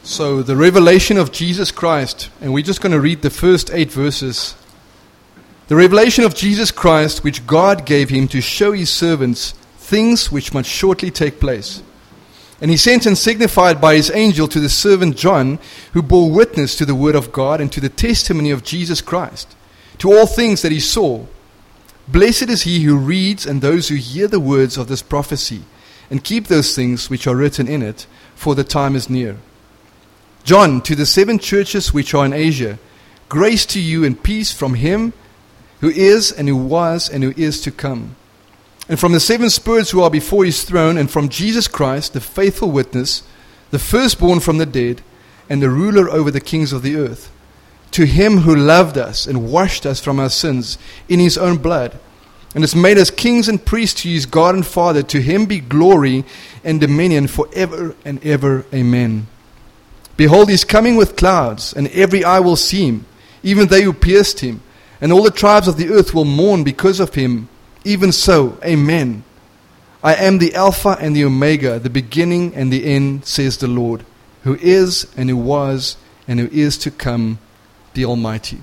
So the revelation of Jesus Christ, and we're just going to read the first 8 verses. The revelation of Jesus Christ, which God gave him to show his servants things which must shortly take place. And he sent and signified by his angel to the servant John, who bore witness to the word of God and to the testimony of Jesus Christ, to all things that he saw. Blessed is he who reads and those who hear the words of this prophecy, and keep those things which are written in it, for the time is near. John, to the 7 churches which are in Asia, grace to you and peace from him who is and who was and who is to come, and from the 7 spirits who are before his throne, and from Jesus Christ, the faithful witness, the firstborn from the dead, and the ruler over the kings of the earth. To him who loved us and washed us from our sins in his own blood, and has made us kings and priests to his God and Father, to him be glory and dominion forever and ever. Amen. Behold, he is coming with clouds, and every eye will see him, even they who pierced him, and all the tribes of the earth will mourn because of him. Even so, Amen. I am the Alpha and the Omega, the beginning and the end, says the Lord, who is and who was and who is to come, the Almighty.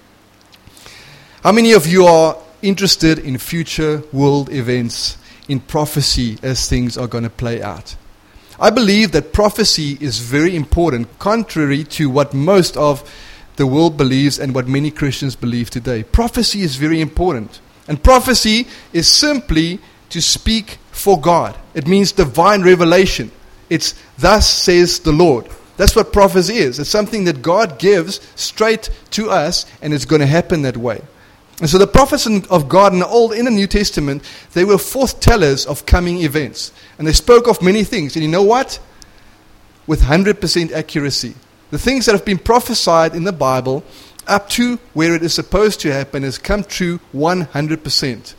How many of you are interested in future world events, in prophecy as things are going to play out? I believe that prophecy is very important, contrary to what most of the world believes and what many Christians believe today. Prophecy is very important. And prophecy is simply to speak for God. It means divine revelation. It's thus says the Lord. That's what prophecy is. It's something that God gives straight to us, and it's going to happen that way. And so the prophets of God in the Old and the New Testament, they were foretellers of coming events. And they spoke of many things. And you know what? With 100% accuracy. The things that have been prophesied in the Bible up to where it is supposed to happen has come true 100%.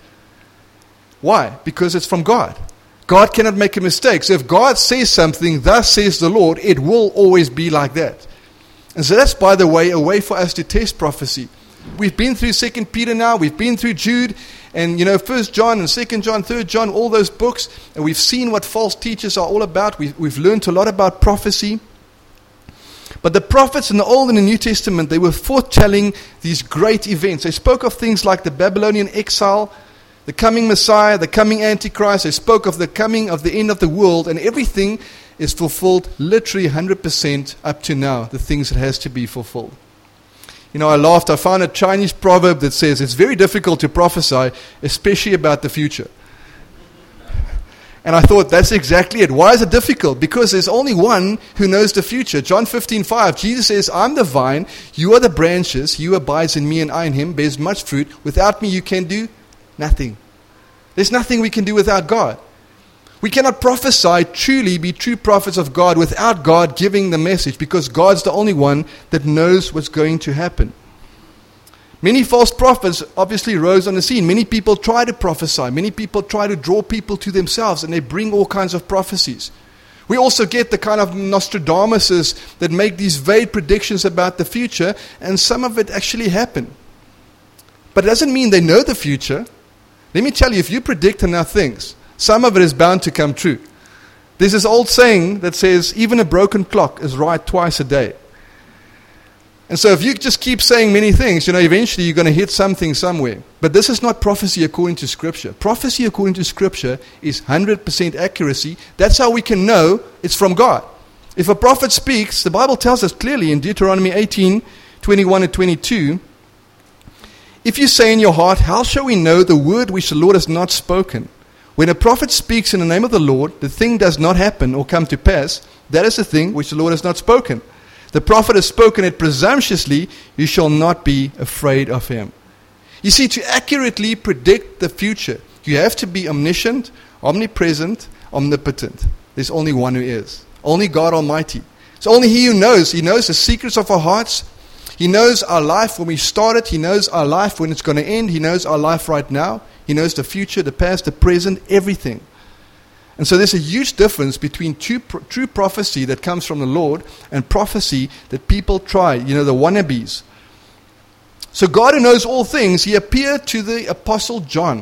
Why? Because it's from God. God cannot make a mistake. So if God says something, thus says the Lord, it will always be like that. And so that's, by the way, a way for us to test prophecy. We've been through 2 Peter now, we've been through Jude, and 1 John and 2 John, 3 John, all those books, and we've seen what false teachers are all about. We've learned a lot about prophecy. But the prophets in the Old and the New Testament, they were foretelling these great events. They spoke of things like the Babylonian exile, the coming Messiah, the coming Antichrist. They spoke of the coming of the end of the world, and everything is fulfilled literally 100% up to now, the things that has to be fulfilled. I laughed. I found a Chinese proverb that says it's very difficult to prophesy, especially about the future. And I thought, that's exactly it. Why is it difficult? Because there's only one who knows the future. John 15:5, Jesus says, I'm the vine, you are the branches, he who abides in me and I in him bears much fruit. Without me you can do nothing. There's nothing we can do without God. We cannot prophesy, truly be true prophets of God, without God giving the message, because God's the only one that knows what's going to happen. Many false prophets obviously rose on the scene. Many people try to prophesy. Many people try to draw people to themselves, and they bring all kinds of prophecies. We also get the kind of Nostradamuses that make these vague predictions about the future, and some of it actually happen. But it doesn't mean they know the future. Let me tell you, if you predict enough things, some of it is bound to come true. There's this old saying that says, even a broken clock is right twice a day. And so if you just keep saying many things, eventually you're going to hit something somewhere. But this is not prophecy according to Scripture. Prophecy according to Scripture is 100% accuracy. That's how we can know it's from God. If a prophet speaks, the Bible tells us clearly in Deuteronomy 18:21 and 22, if you say in your heart, how shall we know the word which the Lord has not spoken? When a prophet speaks in the name of the Lord, the thing does not happen or come to pass. That is the thing which the Lord has not spoken. The prophet has spoken it presumptuously, you shall not be afraid of him. You see, to accurately predict the future, you have to be omniscient, omnipresent, omnipotent. There's only one who is. Only God Almighty. It's only He who knows. He knows the secrets of our hearts. He knows our life when we started. He knows our life when it's going to end. He knows our life right now. He knows the future, the past, the present, everything. And so there's a huge difference between true prophecy that comes from the Lord and prophecy that people try, the wannabes. So God, who knows all things, He appeared to the Apostle John.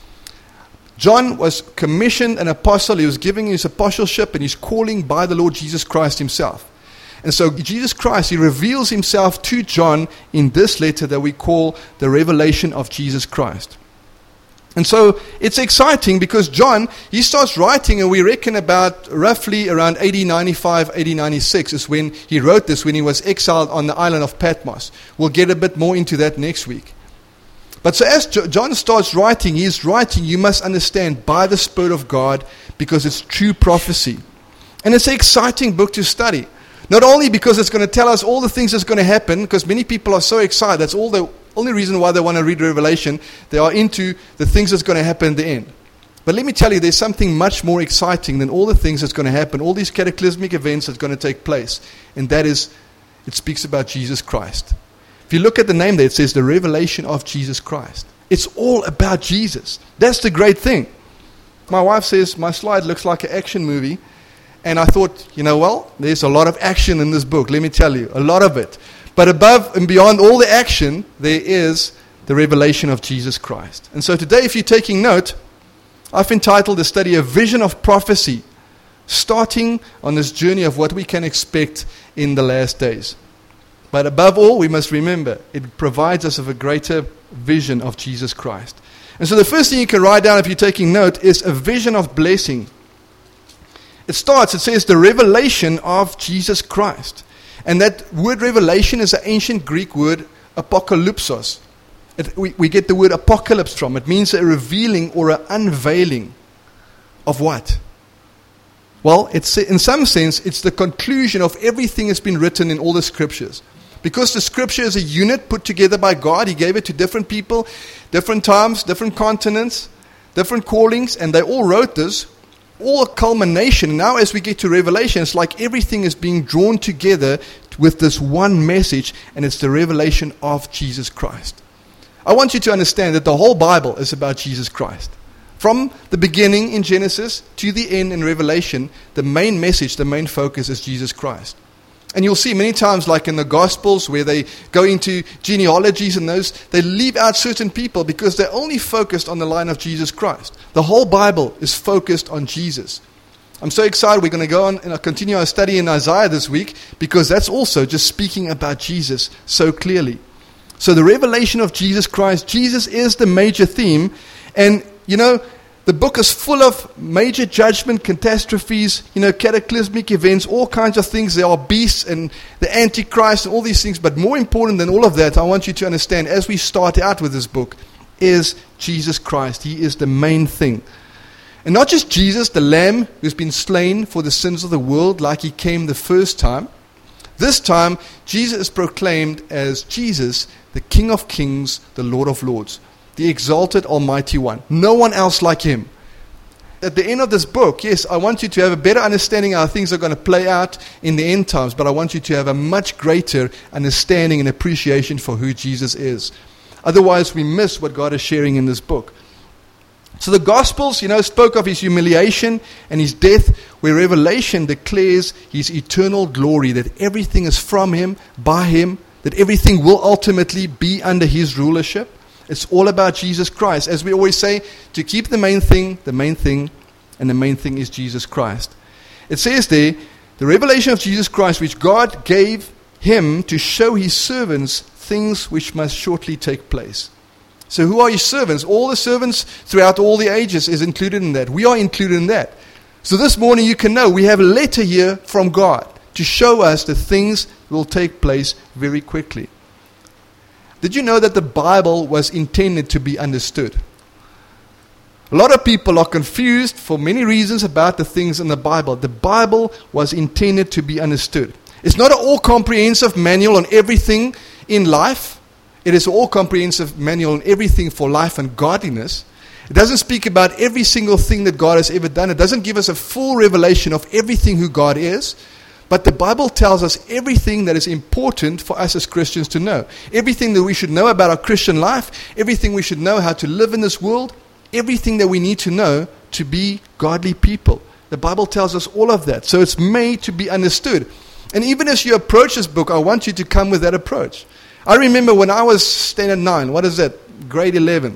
John was commissioned an apostle. He was giving his apostleship and his calling by the Lord Jesus Christ Himself. And so Jesus Christ, he reveals himself to John in this letter that we call the revelation of Jesus Christ. And so it's exciting because John, he starts writing, and we reckon about roughly around AD 95, AD 96 is when he wrote this, when he was exiled on the island of Patmos. We'll get a bit more into that next week. But so as John starts writing, he's writing, you must understand, by the Spirit of God, because it's true prophecy. And it's an exciting book to study. Not only because it's going to tell us all the things that's going to happen, because many people are so excited. That's all the only reason why they want to read Revelation. They are into the things that's going to happen in the end. But let me tell you, there's something much more exciting than all the things that's going to happen, all these cataclysmic events that's going to take place. And that is, it speaks about Jesus Christ. If you look at the name there, it says the revelation of Jesus Christ. It's all about Jesus. That's the great thing. My wife says, my slide looks like an action movie. And I thought, there's a lot of action in this book. Let me tell you, a lot of it. But above and beyond all the action, there is the revelation of Jesus Christ. And so today, if you're taking note, I've entitled the study A Vision of Prophecy, starting on this journey of what we can expect in the last days. But above all, we must remember, it provides us with a greater vision of Jesus Christ. And so the first thing you can write down if you're taking note is a vision of blessing. It says the revelation of Jesus Christ. And that word revelation is an ancient Greek word, apokalypsos. We get the word apocalypse from. It means a revealing or an unveiling of what? Well, it's in some sense, it's the conclusion of everything that's been written in all the scriptures. Because the scripture is a unit put together by God. He gave it to different people, different times, different continents, different callings, and they all wrote this. All a culmination. Now as we get to Revelation, it's like everything is being drawn together with this one message, and it's the revelation of Jesus Christ. I want you to understand that the whole Bible is about Jesus Christ. From the beginning in Genesis to the end in Revelation, the main message, the main focus is Jesus Christ. And you'll see many times, like in the Gospels, where they go into genealogies and those, they leave out certain people because they're only focused on the line of Jesus Christ. The whole Bible is focused on Jesus. I'm so excited. We're going to go on and continue our study in Isaiah this week, because that's also just speaking about Jesus so clearly. So the revelation of Jesus Christ, Jesus is the major theme. And, the book is full of major judgment, catastrophes, cataclysmic events, all kinds of things. There are beasts and the Antichrist and all these things. But more important than all of that, I want you to understand, as we start out with this book, is Jesus Christ. He is the main thing. And not just Jesus, the Lamb who's been slain for the sins of the world like he came the first time. This time, Jesus is proclaimed as Jesus, the King of Kings, the Lord of Lords. The exalted Almighty One. No one else like him. At the end of this book, yes, I want you to have a better understanding how things are going to play out in the end times, but I want you to have a much greater understanding and appreciation for who Jesus is. Otherwise, we miss what God is sharing in this book. So the Gospels, spoke of his humiliation and his death, where Revelation declares his eternal glory, that everything is from him, by him, that everything will ultimately be under his rulership. It's all about Jesus Christ. As we always say, to keep the main thing, and the main thing is Jesus Christ. It says there, the revelation of Jesus Christ, which God gave him to show his servants things which must shortly take place. So who are his servants? All the servants throughout all the ages is included in that. We are included in that. So this morning you can know we have a letter here from God to show us the things that will take place very quickly. Did you know that the Bible was intended to be understood? A lot of people are confused for many reasons about the things in the Bible. The Bible was intended to be understood. It's not an all-comprehensive manual on everything in life. It is an all-comprehensive manual on everything for life and godliness. It doesn't speak about every single thing that God has ever done. It doesn't give us a full revelation of everything who God is. But the Bible tells us everything that is important for us as Christians to know. Everything that we should know about our Christian life, everything we should know how to live in this world, everything that we need to know to be godly people. The Bible tells us all of that. So it's made to be understood. And even as you approach this book, I want you to come with that approach. I remember when I was standard 9, what is that? Grade 11.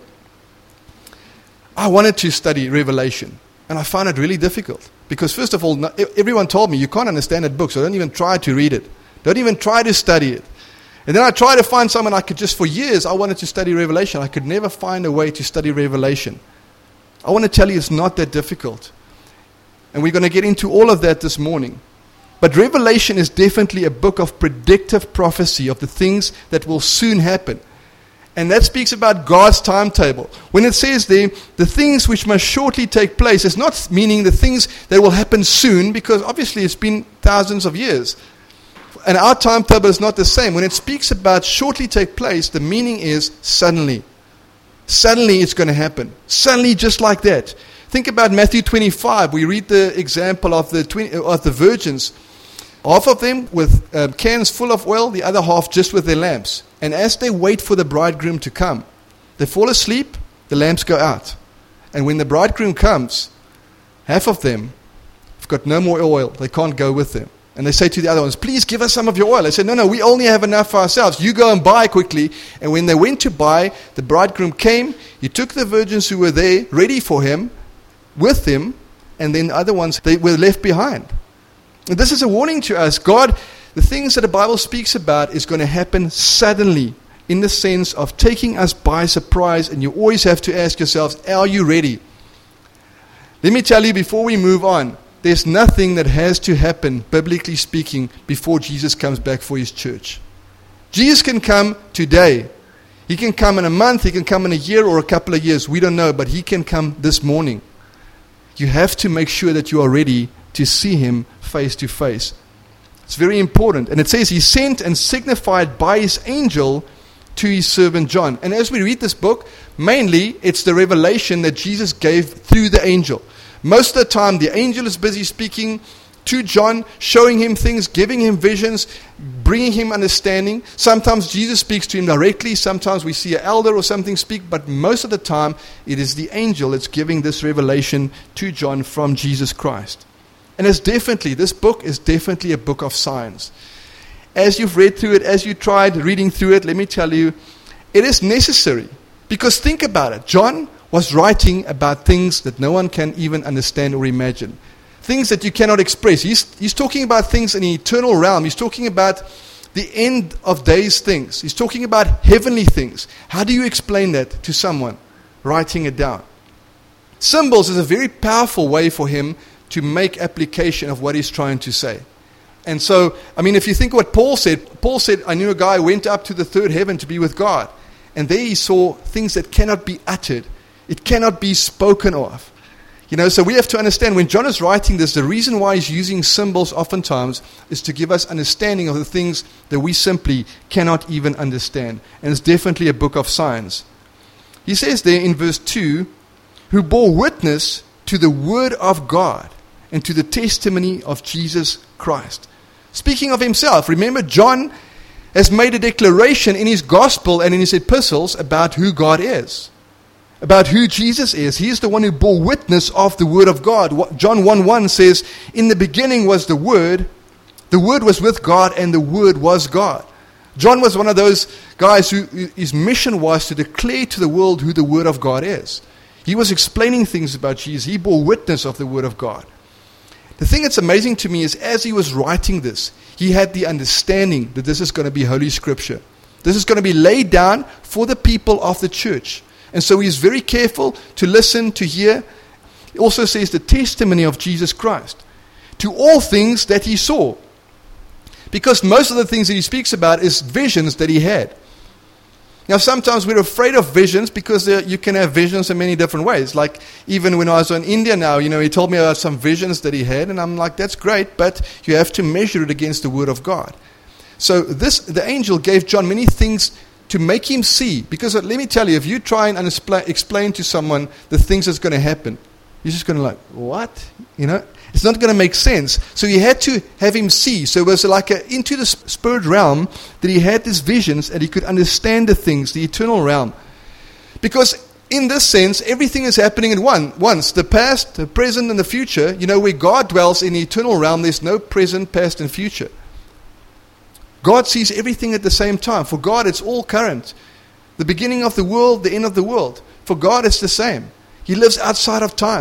I wanted to study Revelation. And I found it really difficult. Because first of all, everyone told me, you can't understand that book, so don't even try to read it. Don't even try to study it. And then I tried to find someone for years, I wanted to study Revelation. I could never find a way to study Revelation. I want to tell you it's not that difficult. And we're going to get into all of that this morning. But Revelation is definitely a book of predictive prophecy of the things that will soon happen. And that speaks about God's timetable. When it says there, the things which must shortly take place, it's not meaning the things that will happen soon, because obviously it's been thousands of years. And our timetable is not the same. When it speaks about shortly take place, the meaning is suddenly. Suddenly it's going to happen. Suddenly, just like that. Think about Matthew 25. We read the example of the virgins. Half of them with cans full of oil, the other half just with their lamps. And as they wait for the bridegroom to come, they fall asleep, the lamps go out. And when the bridegroom comes, half of them have got no more oil. They can't go with them. And they say to the other ones, please give us some of your oil. They say, no, we only have enough for ourselves. You go and buy quickly. And when they went to buy, the bridegroom came. He took the virgins who were there, ready for him, with him. And then the other ones, they were left behind. And this is a warning to us. God, the things that the Bible speaks about is going to happen suddenly, in the sense of taking us by surprise. And you always have to ask yourselves, are you ready? Let me tell you before we move on, there's nothing that has to happen, biblically speaking, before Jesus comes back for his church. Jesus can come today. He can come in a month, he can come in a year or a couple of years. We don't know, but he can come this morning. You have to make sure that you are ready to see him face to face. It's very important. And it says he sent and signified by his angel to his servant John. And as we read this book, mainly it's the revelation that Jesus gave through the angel. Most of the time, the angel is busy speaking to John, showing him things, giving him visions, bringing him understanding. Sometimes Jesus speaks to him directly. Sometimes we see an elder or something speak. But most of the time, it is the angel that's giving this revelation to John from Jesus Christ. And this book is definitely a book of signs. As you've read through it, as you tried reading through it, let me tell you, it is necessary. Because think about it. John was writing about things that no one can even understand or imagine. Things that you cannot express. He's talking about things in the eternal realm. He's talking about the end of days things. He's talking about heavenly things. How do you explain that to someone? Writing it down. Symbols is a very powerful way for him to make application of what he's trying to say. And so, if you think what Paul said, I knew a guy who went up to the third heaven to be with God. And there he saw things that cannot be uttered. It cannot be spoken of. So we have to understand when John is writing this, the reason why he's using symbols oftentimes is to give us understanding of the things that we simply cannot even understand. And it's definitely a book of signs. He says there in verse 2, who bore witness to the word of God and to the testimony of Jesus Christ. Speaking of himself, remember John has made a declaration in his gospel and in his epistles about who God is. About who Jesus is. He is the one who bore witness of the Word of God. John 1:1 says, in the beginning was the Word was with God, and the Word was God. John was one of those guys who his mission was to declare to the world who the Word of God is. He was explaining things about Jesus. He bore witness of the Word of God. The thing that's amazing to me is as he was writing this, he had the understanding that this is going to be Holy Scripture. This is going to be laid down for the people of the church. And so he's very careful to listen, to hear. It also says the testimony of Jesus Christ to all things that he saw. Because most of the things that he speaks about is visions that he had. Now sometimes we're afraid of visions because you can have visions in many different ways. Like even when I was in India now, he told me about some visions that he had. And I'm like, that's great, but you have to measure it against the Word of God. So the angel gave John many things to make him see. Because let me tell you, if you try and explain to someone the things that's going to happen, you're just going to like, what? It's not going to make sense. So he had to have him see. So it was like into the spirit realm that he had these visions and he could understand the things, the eternal realm. Because in this sense, everything is happening at once. The past, the present, and the future. Where God dwells in the eternal realm, there's no present, past, and future. God sees everything at the same time. For God, it's all current. The beginning of the world, the end of the world. For God, it's the same. He lives outside of time.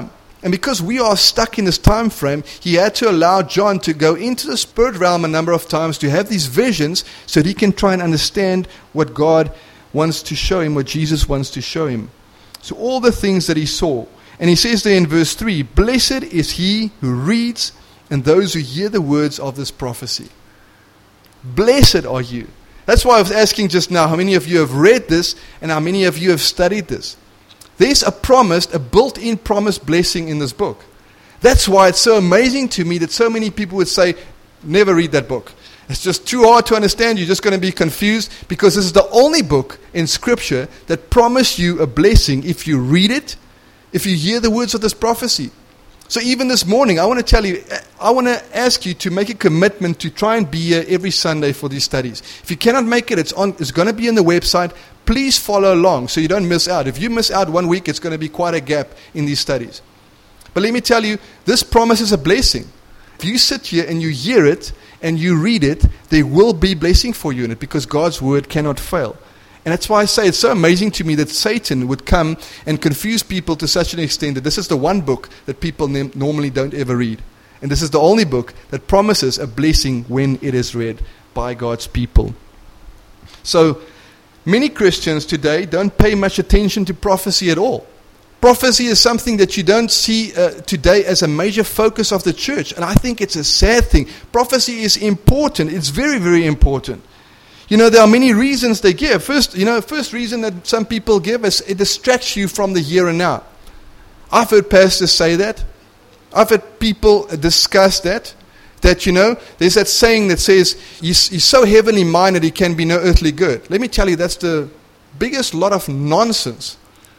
And because we are stuck in this time frame, he had to allow John to go into the spirit realm a number of times to have these visions so that he can try and understand what God wants to show him, what Jesus wants to show him. So all the things that he saw. And he says there in verse 3, "Blessed is he who reads and those who hear the words of this prophecy." Blessed are you. That's why I was asking just now, how many of you have read this and how many of you have studied this? There's a promise, a built-in promised blessing in this book. That's why it's so amazing to me that so many people would say, never read that book. It's just too hard to understand. You're just going to be confused, because this is the only book in Scripture that promises you a blessing if you read it, if you hear the words of this prophecy. So even this morning, I want to tell you, I want to ask you to make a commitment to try and be here every Sunday for these studies. If you cannot make it, it's going to be on the website. Please follow along so you don't miss out. If you miss out 1 week, it's going to be quite a gap in these studies. But let me tell you, this promises a blessing. If you sit here and you hear it and you read it, there will be blessing for you in it, because God's word cannot fail. And that's why I say it's so amazing to me that Satan would come and confuse people to such an extent that this is the one book that people normally don't ever read. And this is the only book that promises a blessing when it is read by God's people. So, many Christians today don't pay much attention to prophecy at all. Prophecy is something that you don't see today as a major focus of the church. And I think it's a sad thing. Prophecy is important. It's very, very important. You know, there are many reasons they give. First reason that some people give is it distracts you from the here and now. I've heard pastors say that. I've heard people discuss that. That, you know, there's that saying that says, he's so heavenly minded he can be no earthly good. Let me tell you, that's the biggest lot of nonsense.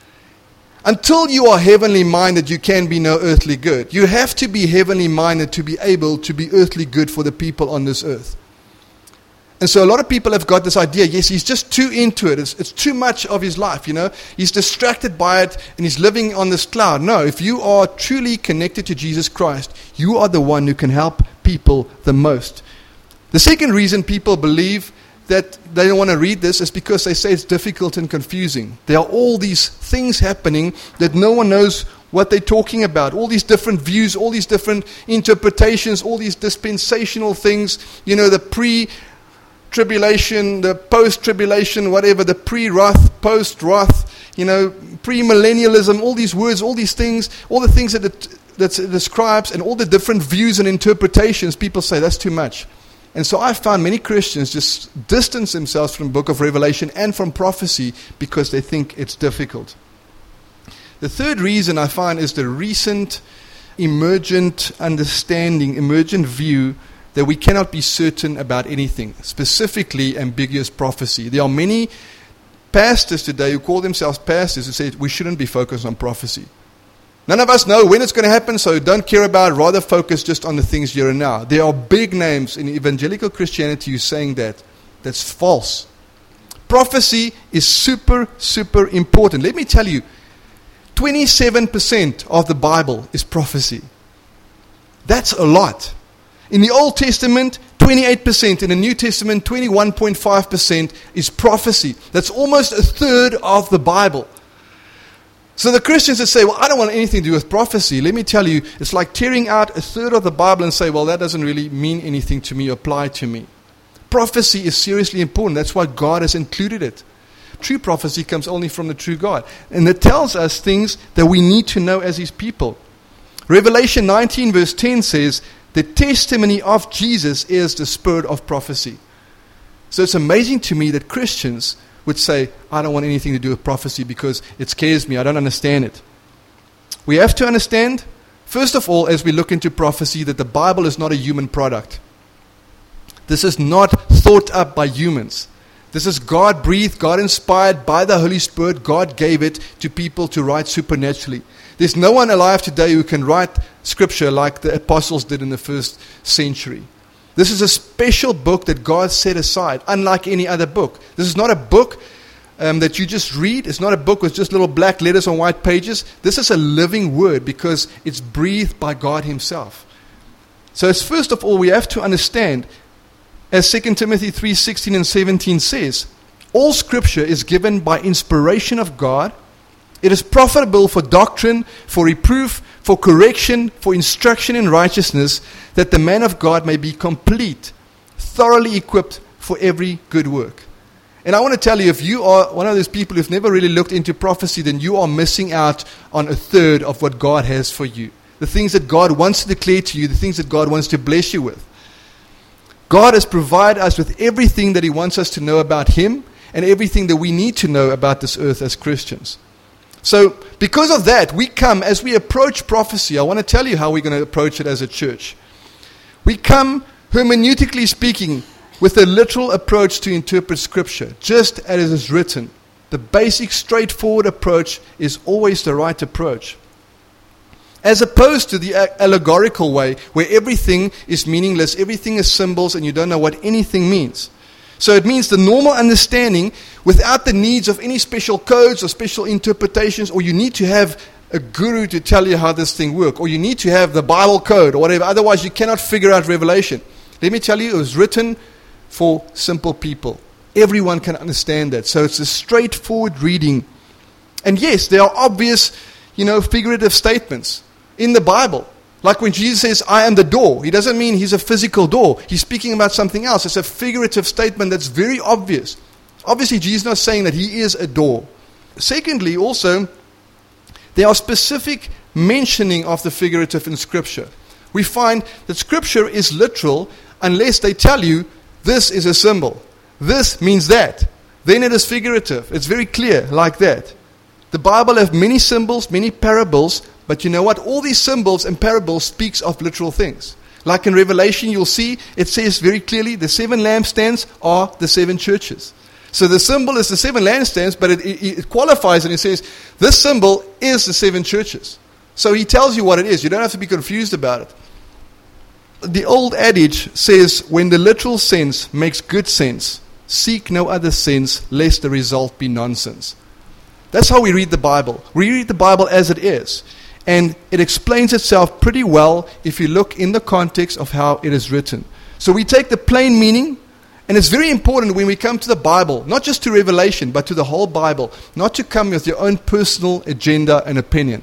Until you are heavenly minded, you can be no earthly good. You have to be heavenly minded to be able to be earthly good for the people on this earth. And so a lot of people have got this idea, yes, he's just too into it. It's too much of his life, you know. He's distracted by it and he's living on this cloud. No, if you are truly connected to Jesus Christ, you are the one who can help people the most. The second reason people believe that they don't want to read this is because they say it's difficult and confusing. There are all these things happening that no one knows what they're talking about. All these different views, all these different interpretations, all these dispensational things, you know, the pre-tribulation, the post-tribulation, whatever, the pre-wrath, post-wrath, you know, pre-millennialism, all these words, all these things, all the things that it describes, and all the different views and interpretations, people say that's too much. And so I found many Christians just distance themselves from the book of Revelation and from prophecy because they think it's difficult. The third reason I find is the recent emergent understanding, emergent view that we cannot be certain about anything, specifically ambiguous prophecy. There are many pastors today who call themselves pastors who say we shouldn't be focused on prophecy. None of us know when it's going to happen, so don't care about it, rather focus just on the things here and now. There are big names in evangelical Christianity who are saying that. That's false. Prophecy is super, super important. Let me tell you, 27% of the Bible is prophecy. That's a lot. In the Old Testament, 28%. In the New Testament, 21.5% is prophecy. That's almost a third of the Bible. So the Christians that say, well, I don't want anything to do with prophecy, let me tell you, it's like tearing out a third of the Bible and say, well, that doesn't really mean anything to me, apply to me. Prophecy is seriously important. That's why God has included it. True prophecy comes only from the true God. And it tells us things that we need to know as His people. Revelation 19 verse 10 says, the testimony of Jesus is the spirit of prophecy. So it's amazing to me that Christians would say, I don't want anything to do with prophecy because it scares me, I don't understand it. We have to understand, first of all, as we look into prophecy, that the Bible is not a human product. This is not thought up by humans. This is God-breathed, God-inspired by the Holy Spirit. God gave it to people to write supernaturally. There's no one alive today who can write Scripture like the apostles did in the first century. This is a special book that God set aside, unlike any other book. This is not a book that you just read. It's not a book with just little black letters on white pages. This is a living word because it's breathed by God Himself. So it's first of all, we have to understand, as 2 Timothy 3:16 and 17 says, all Scripture is given by inspiration of God. It is profitable for doctrine, for reproof, for correction, for instruction in righteousness, that the man of God may be complete, thoroughly equipped for every good work. And I want to tell you, if you are one of those people who've never really looked into prophecy, then you are missing out on a third of what God has for you. The things that God wants to declare to you, the things that God wants to bless you with. God has provided us with everything that He wants us to know about Him and everything that we need to know about this earth as Christians. So, because of that, we come, as we approach prophecy, I want to tell you how we're going to approach it as a church. We come, hermeneutically speaking, with a literal approach to interpret Scripture, just as it is written. The basic, straightforward approach is always the right approach. As opposed to the allegorical way, where everything is meaningless, everything is symbols, and you don't know what anything means. So it means the normal understanding without the needs of any special codes or special interpretations, or you need to have a guru to tell you how this thing works, or you need to have the Bible code or whatever, otherwise you cannot figure out Revelation. Let me tell you, it was written for simple people. Everyone can understand that. So it's a straightforward reading. And yes, there are obvious, figurative statements in the Bible. Like when Jesus says, I am the door. He doesn't mean He's a physical door. He's speaking about something else. It's a figurative statement that's very obvious. Obviously, Jesus is not saying that He is a door. Secondly, also, there are specific mentioning of the figurative in Scripture. We find that Scripture is literal unless they tell you, this is a symbol. This means that. Then it is figurative. It's very clear like that. The Bible has many symbols, many parables, but you know what? All these symbols and parables speaks of literal things. Like in Revelation, you'll see, it says very clearly, the 7 lampstands are the 7 churches. So the symbol is the 7 lampstands, but it qualifies and it says, this symbol is the 7 churches. So He tells you what it is. You don't have to be confused about it. The old adage says, when the literal sense makes good sense, seek no other sense, lest the result be nonsense. That's how we read the Bible. We read the Bible as it is. And it explains itself pretty well if you look in the context of how it is written. So we take the plain meaning, and it's very important when we come to the Bible, not just to Revelation, but to the whole Bible, not to come with your own personal agenda and opinion.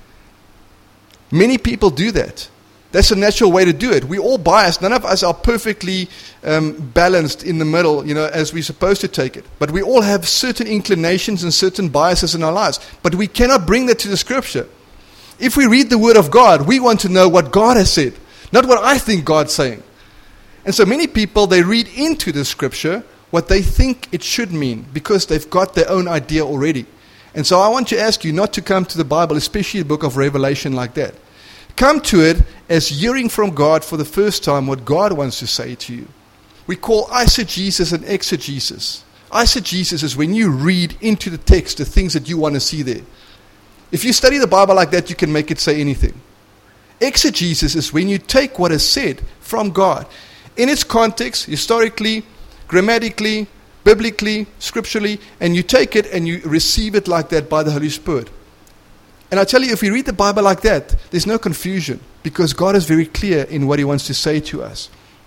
Many people do that. That's a natural way to do it. We're all biased. None of us are perfectly balanced in the middle, as we're supposed to take it. But we all have certain inclinations and certain biases in our lives. But we cannot bring that to the Scripture. If we read the Word of God, we want to know what God has said, not what I think God's saying. And so many people, they read into the Scripture what they think it should mean because they've got their own idea already. And so I want to ask you not to come to the Bible, especially the book of Revelation, like that. Come to it as hearing from God for the first time what God wants to say to you. We call eisegesis and exegesis. Eisegesis is when you read into the text the things that you want to see there. If you study the Bible like that, you can make it say anything. Exegesis is when you take what is said from God in its context, historically, grammatically, biblically, scripturally, and you take it and you receive it like that by the Holy Spirit. And I tell you, if we read the Bible like that, there's no confusion because God is very clear in what He wants to say to us.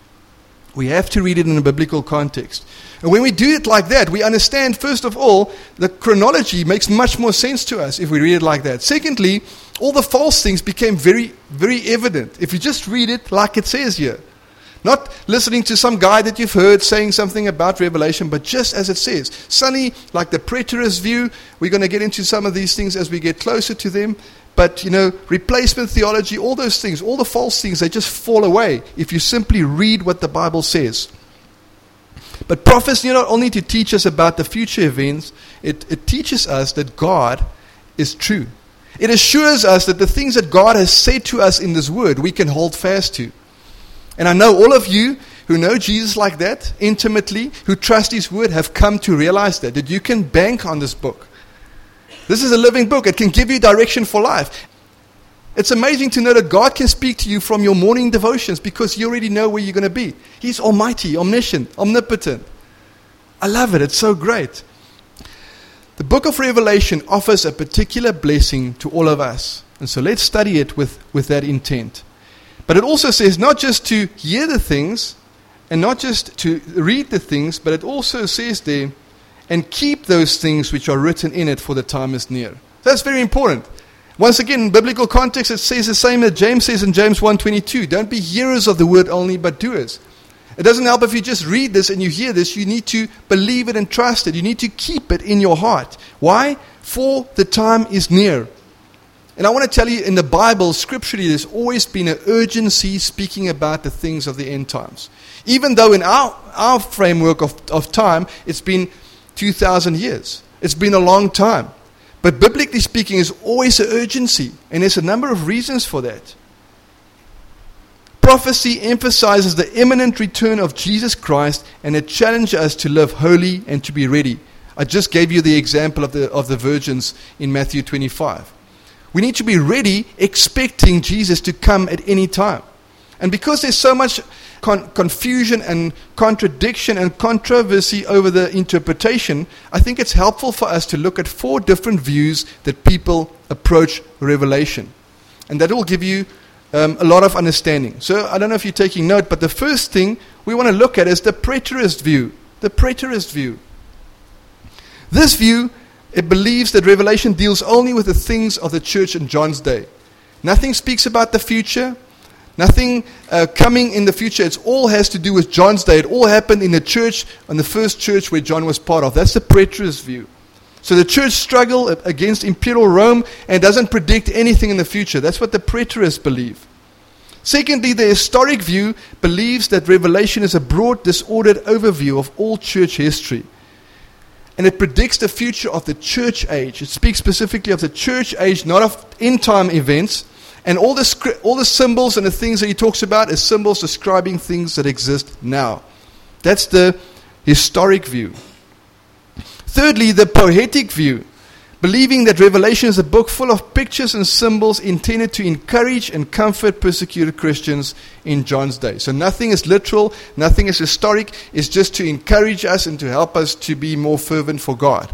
We have to read it in a biblical context. And when we do it like that, we understand, first of all, the chronology makes much more sense to us if we read it like that. Secondly, all the false things became very, very evident if you just read it like it says here. Not listening to some guy that you've heard saying something about Revelation, but just as it says. Sunny, like the preterist view, we're going to get into some of these things as we get closer to them. But, replacement theology, all those things, all the false things, they just fall away if you simply read what the Bible says. But prophecy not only to teach us about the future events, it teaches us that God is true. It assures us that the things that God has said to us in this word, we can hold fast to. And I know all of you who know Jesus like that, intimately, who trust His word, have come to realize that you can bank on this book. This is a living book. It can give you direction for life. It's amazing to know that God can speak to you from your morning devotions because you already know where you're going to be. He's almighty, omniscient, omnipotent. I love it. It's so great. The book of Revelation offers a particular blessing to all of us. And so let's study it with that intent. But it also says not just to hear the things and not just to read the things, but it also says there, and keep those things which are written in it, for the time is near. That's very important. Once again, in biblical context, it says the same that James says in James 1:22. Don't be hearers of the word only, but doers. It doesn't help if you just read this and you hear this. You need to believe it and trust it. You need to keep it in your heart. Why? For the time is near. And I want to tell you, in the Bible, scripturally, there's always been an urgency speaking about the things of the end times. Even though in our framework of time, it's been 2,000 years. It's been a long time. But biblically speaking, there's always an urgency. And there's a number of reasons for that. Prophecy emphasizes the imminent return of Jesus Christ, and it challenges us to live holy and to be ready. I just gave you the example of the virgins in Matthew 25. We need to be ready, expecting Jesus to come at any time. And because there's so much confusion and contradiction and controversy over the interpretation, I think it's helpful for us to look at 4 different views that people approach Revelation. And that will give you a lot of understanding. So I don't know if you're taking note, but the first thing we want to look at is the preterist view. The preterist view. This view, it believes that Revelation deals only with the things of the church in John's day. Nothing speaks about the future. Nothing coming in the future. It all has to do with John's day. It all happened in the church, in the first church where John was part of. That's the preterist view. So the church struggled against imperial Rome and doesn't predict anything in the future. That's what the preterists believe. Secondly, the historic view believes that Revelation is a broad, disordered overview of all church history. And it predicts the future of the church age. It speaks specifically of the church age, not of end-time events. And all the symbols and the things that he talks about is symbols describing things that exist now. That's the historic view. Thirdly, the poetic view, believing that Revelation is a book full of pictures and symbols intended to encourage and comfort persecuted Christians in John's day. So nothing is literal, nothing is historic. It's just to encourage us and to help us to be more fervent for God.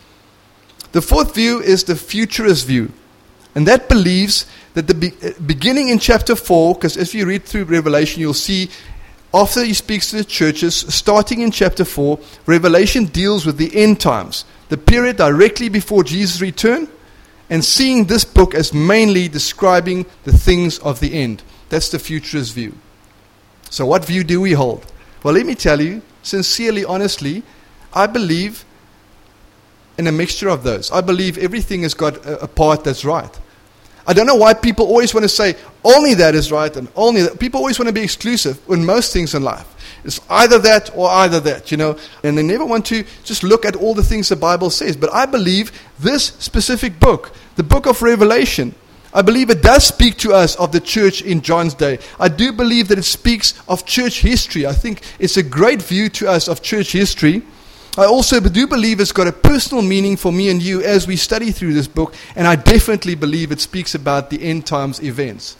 The fourth view is the futurist view. And that believes that beginning in chapter 4, because if you read through Revelation, you'll see after he speaks to the churches, starting in chapter 4, Revelation deals with the end times, the period directly before Jesus' return, and seeing this book as mainly describing the things of the end. That's the futurist view. So what view do we hold? Well, let me tell you, sincerely, honestly, I believe in a mixture of those. I believe everything has got a part that's right. I don't know why people always want to say only that is right and only that. People always want to be exclusive in most things in life. It's either that or either that, and they never want to just look at all the things the Bible says. But I believe this specific book, the book of Revelation, I believe it does speak to us of the church in John's day. I do believe that it speaks of church history. I think it's a great view to us of church history. I also do believe it's got a personal meaning for me and you as we study through this book, and I definitely believe it speaks about the end times events.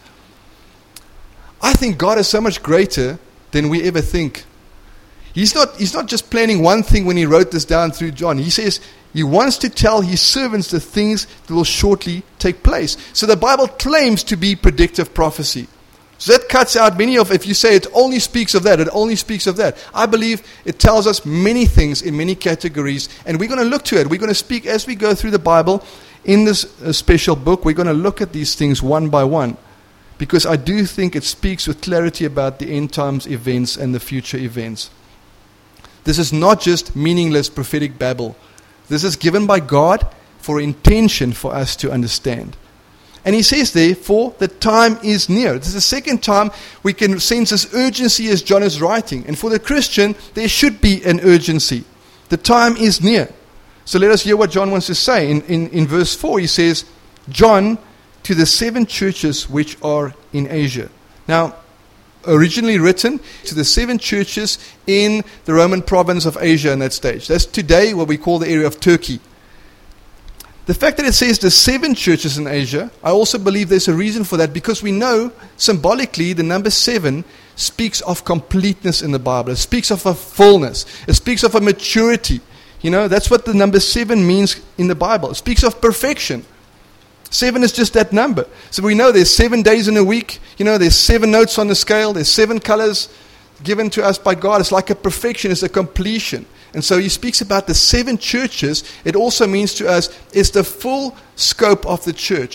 I think God is so much greater than we ever think. He's not just planning one thing when he wrote this down through John. He says he wants to tell his servants the things that will shortly take place. So the Bible claims to be predictive prophecy. So that cuts out many of, if you say it only speaks of that, it only speaks of that. I believe it tells us many things in many categories, and we're going to look to it. We're going to speak as we go through the Bible in this special book. We're going to look at these things one by one, because I do think it speaks with clarity about the end times events and the future events. This is not just meaningless prophetic babble. This is given by God for intention for us to understand. And he says therefore, the time is near. This is the second time we can sense this urgency as John is writing. And for the Christian, there should be an urgency. The time is near. So let us hear what John wants to say. In verse 4, he says, John, to the 7 churches which are in Asia. Now, originally written to the 7 churches in the Roman province of Asia in that stage. That's today what we call the area of Turkey. The fact that it says the 7 churches in Asia, I also believe there's a reason for that, because we know symbolically the number 7 speaks of completeness in the Bible. It speaks of a fullness. It speaks of a maturity. That's what the number 7 means in the Bible. It speaks of perfection. 7 is just that number. So we know there's 7 days in a week. There's 7 notes on the scale. There's 7 colors given to us by God. It's like a perfection. It's a completion. And so he speaks about the 7 churches. It also means to us it's the full scope of the church.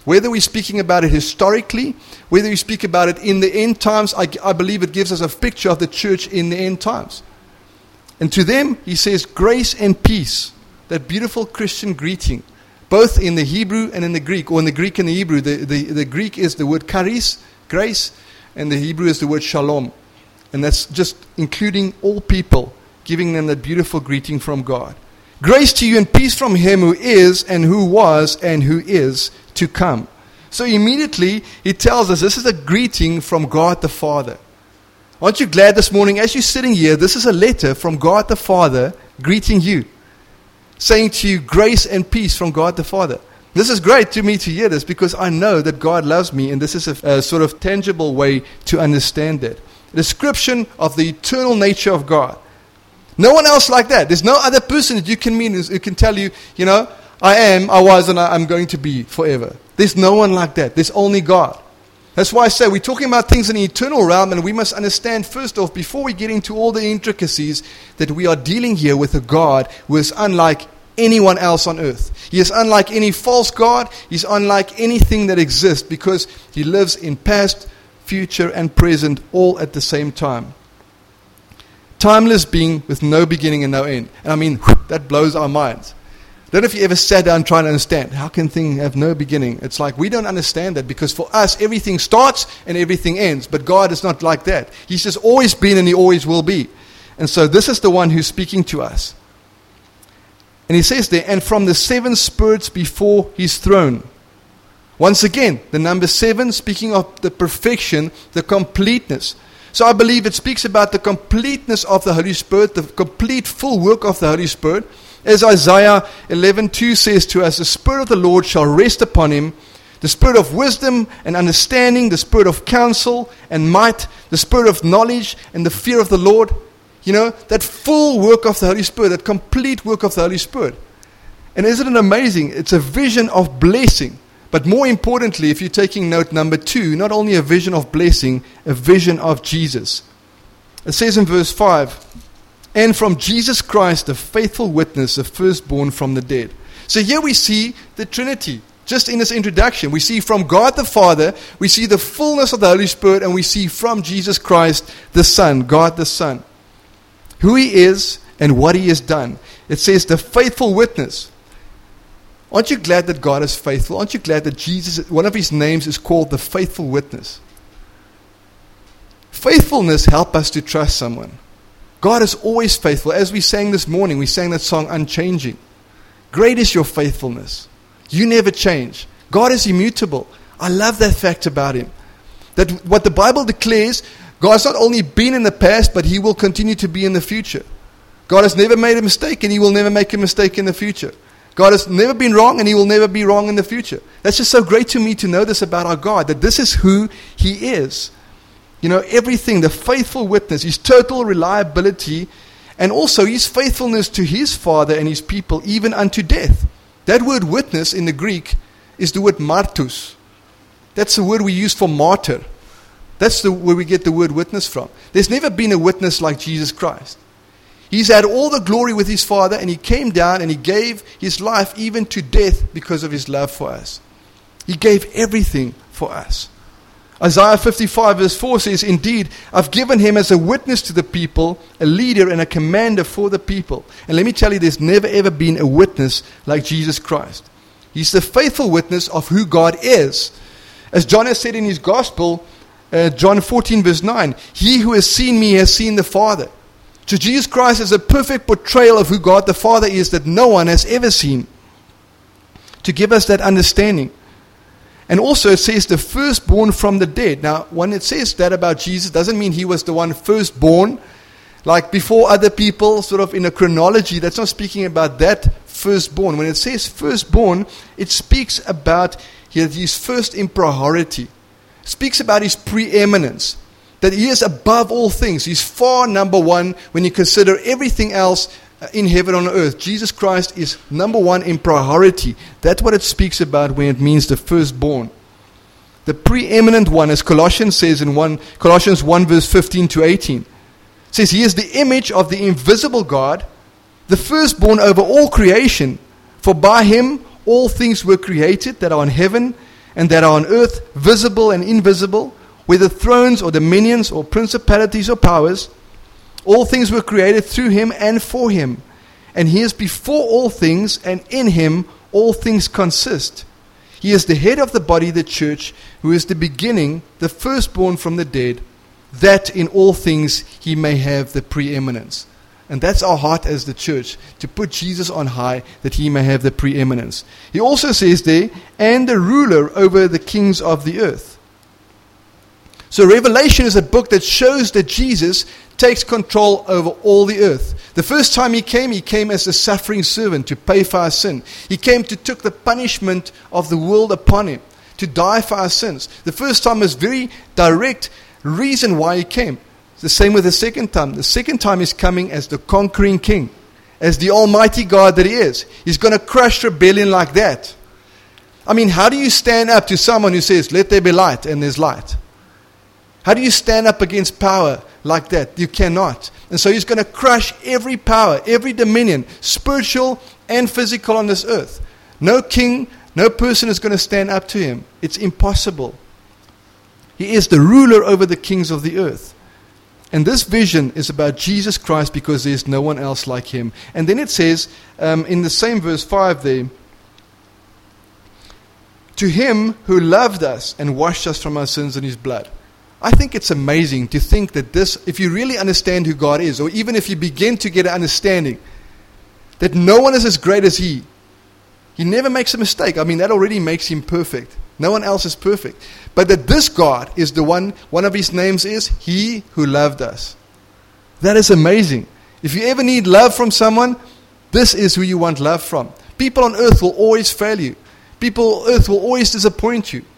Whether we're speaking about it historically, whether we speak about it in the end times, I believe it gives us a picture of the church in the end times. And to them, he says, grace and peace, that beautiful Christian greeting, both in the Hebrew and in the Greek, or in the Greek and the Hebrew. The Greek is the word charis, grace, and the Hebrew is the word shalom. And that's just including all people, giving them that beautiful greeting from God. Grace to you and peace from him who is and who was and who is to come. So immediately he tells us this is a greeting from God the Father. Aren't you glad this morning as you're sitting here, this is a letter from God the Father greeting you, saying to you grace and peace from God the Father. This is great to me to hear this because I know that God loves me, and this is a sort of tangible way to understand that. A description of the eternal nature of God. No one else like that. There's no other person that you can meet who can tell you, I am, I was, and I'm going to be forever. There's no one like that. There's only God. That's why I say we're talking about things in the eternal realm, and we must understand first off, before we get into all the intricacies, that we are dealing here with a God who is unlike anyone else on earth. He is unlike any false God. He's unlike anything that exists because he lives in past, future, and present all at the same time. Timeless being with no beginning and no end. And I mean, that blows our minds. I don't know if you ever sat down trying to understand, how can things have no beginning? It's like we don't understand that because for us, everything starts and everything ends. But God is not like that. He's just always been and he always will be. And so this is the one who's speaking to us. And he says there, and from the 7 spirits before his throne. Once again, the number 7 speaking of the perfection, the completeness. So I believe it speaks about the completeness of the Holy Spirit, the complete full work of the Holy Spirit. As Isaiah 11:2 says to us, the Spirit of the Lord shall rest upon him, the Spirit of wisdom and understanding, the Spirit of counsel and might, the Spirit of knowledge and the fear of the Lord. That full work of the Holy Spirit, that complete work of the Holy Spirit. And isn't it amazing? It's a vision of blessing. But more importantly, if you're taking note number 2, not only a vision of blessing, a vision of Jesus. It says in verse 5, and from Jesus Christ, the faithful witness, the firstborn from the dead. So here we see the Trinity. Just in this introduction, we see from God the Father, we see the fullness of the Holy Spirit, and we see from Jesus Christ, the Son, God the Son. Who he is and what he has done. It says the faithful witness. Aren't you glad that God is faithful? Aren't you glad that Jesus, one of his names is called the faithful witness? Faithfulness helps us to trust someone. God is always faithful. As we sang this morning, we sang that song, Unchanging. Great is your faithfulness. You never change. God is immutable. I love that fact about him. That what the Bible declares, God's not only been in the past, but he will continue to be in the future. God has never made a mistake, and he will never make a mistake in the future. God has never been wrong, and he will never be wrong in the future. That's just so great to me to know this about our God, that this is who he is. Everything, the faithful witness, his total reliability, and also his faithfulness to his Father and his people, even unto death. That word witness in the Greek is the word martus. That's the word we use for martyr. That's where we get the word witness from. There's never been a witness like Jesus Christ. He's had all the glory with his Father, and he came down and he gave his life even to death because of his love for us. He gave everything for us. Isaiah 55 verse 4 says, indeed, I've given him as a witness to the people, a leader and a commander for the people. And let me tell you, there's never ever been a witness like Jesus Christ. He's the faithful witness of who God is. As John has said in his gospel, John 14 verse 9, he who has seen me has seen the Father. So Jesus Christ is a perfect portrayal of who God the Father is that no one has ever seen. To give us that understanding. And also it says the firstborn from the dead. Now, when it says that about Jesus, doesn't mean he was the one firstborn, like before other people, sort of in a chronology. That's not speaking about that firstborn. When it says firstborn, it speaks about his first in priority. It speaks about his preeminence. That he is above all things. He's far number one when you consider everything else in heaven and on earth. Jesus Christ is number one in priority. That's what it speaks about when it means the firstborn. The preeminent one, as Colossians says in Colossians 1 verse 15 to 18. It says he is the image of the invisible God, the firstborn over all creation. For by him all things were created that are in heaven and that are on earth, visible and invisible, whether thrones or dominions or principalities or powers. All things were created through him and for him. And he is before all things, and in him all things consist. He is the head of the body, the church, who is the beginning, the firstborn from the dead, that in all things he may have the preeminence. And that's our heart as the church, to put Jesus on high, that he may have the preeminence. He also says there, and the ruler over the kings of the earth. So Revelation is a book that shows that Jesus takes control over all the earth. The first time he came as a suffering servant to pay for our sin. He came to take the punishment of the world upon him, to die for our sins. The first time was very direct reason why he came. It's the same with the second time. The second time he's coming as the conquering king, as the almighty God that he is. He's going to crush rebellion like that. I mean, how do you stand up to someone who says, let there be light, and there's light? How do you stand up against power like that? You cannot. And so he's going to crush every power, every dominion, spiritual and physical on this earth. No king, no person is going to stand up to him. It's impossible. He is the ruler over the kings of the earth. And this vision is about Jesus Christ because there's no one else like him. And then it says, in the same verse 5 there, to him who loved us and washed us from our sins in his blood. I think it's amazing to think that this, if you really understand who God is, or even if you begin to get an understanding that no one is as great as he. He never makes a mistake. I mean, that already makes him perfect. No one else is perfect. But that this God is the one of his names is he who loved us. That is amazing. If you ever need love from someone, this is who you want love from. People on earth will always fail you. People on earth will always disappoint you.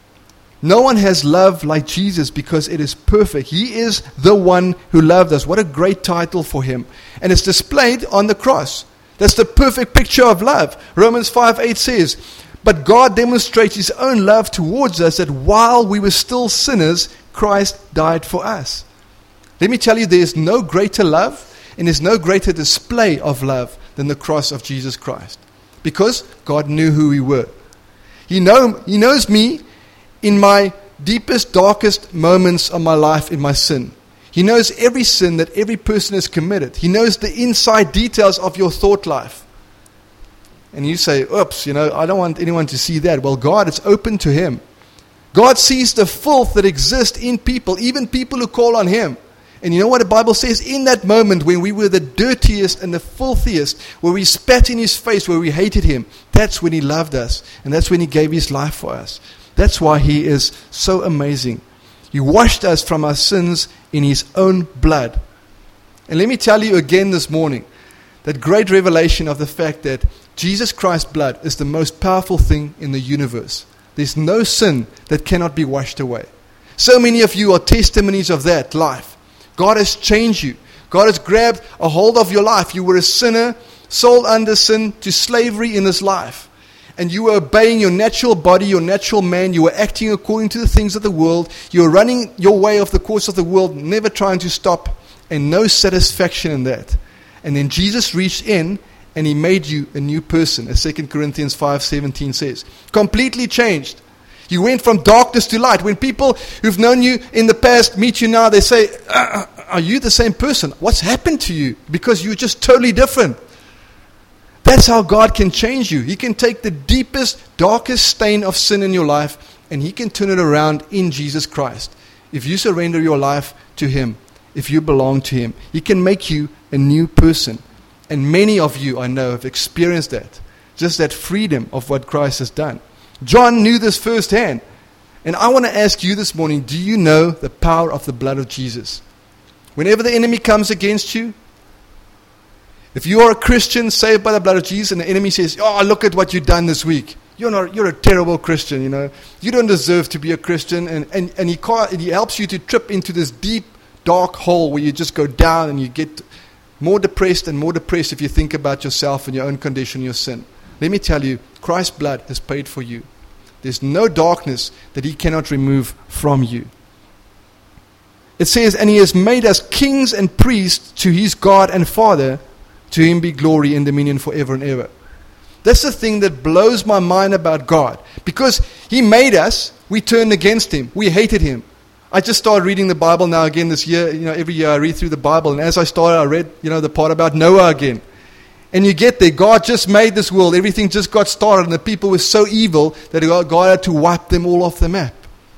No one has love like Jesus because it is perfect. He is the one who loved us. What a great title for him. And it's displayed on the cross. That's the perfect picture of love. Romans 5:8 says, but God demonstrates his own love towards us that while we were still sinners, Christ died for us. Let me tell you, there is no greater love and there's no greater display of love than the cross of Jesus Christ. Because God knew who we were. He knows me in my deepest, darkest moments of my life in my sin. He knows every sin that every person has committed. He knows the inside details of your thought life. And you say, oops, I don't want anyone to see that. Well, God, it's open to him. God sees the filth that exists in people, even people who call on him. And you know what the Bible says? In that moment when we were the dirtiest and the filthiest, where we spat in his face, where we hated him, that's when he loved us. And that's when he gave his life for us. That's why he is so amazing. He washed us from our sins in his own blood. And let me tell you again this morning, that great revelation of the fact that Jesus Christ's blood is the most powerful thing in the universe. There's no sin that cannot be washed away. So many of you are testimonies of that life. God has changed you. God has grabbed a hold of your life. You were a sinner, sold under sin to slavery in this life. And you were obeying your natural body, your natural man. You were acting according to the things of the world. You were running your way of the course of the world, never trying to stop, and no satisfaction in that. And then Jesus reached in and he made you a new person, as 2 Corinthians 5:17 says. Completely changed. You went from darkness to light. When people who've known you in the past meet you now, they say, are you the same person? What's happened to you? Because you're just totally different. That's how God can change you. He can take the deepest, darkest stain of sin in your life and he can turn it around in Jesus Christ. If you surrender your life to him, if you belong to him, he can make you a new person. And many of you, I know, have experienced that. Just that freedom of what Christ has done. John knew this firsthand. And I want to ask you this morning, do you know the power of the blood of Jesus? Whenever the enemy comes against you, if you are a Christian saved by the blood of Jesus and the enemy says, oh, look at what you've done this week. You're a terrible Christian, You don't deserve to be a Christian. And he helps you to trip into this deep, dark hole where you just go down and you get more depressed and more depressed if you think about yourself and your own condition, your sin. Let me tell you, Christ's blood has paid for you. There's no darkness that he cannot remove from you. It says, and he has made us kings and priests to his God and Father. To him be glory and dominion forever and ever. That's the thing that blows my mind about God. Because He made us, we turned against Him. We hated Him. I just started reading the Bible now again this year. Every year I read through the Bible. And as I started, I read, the part about Noah again. And you get there, God just made this world. Everything just got started. And the people were so evil that God had to wipe them all off the map.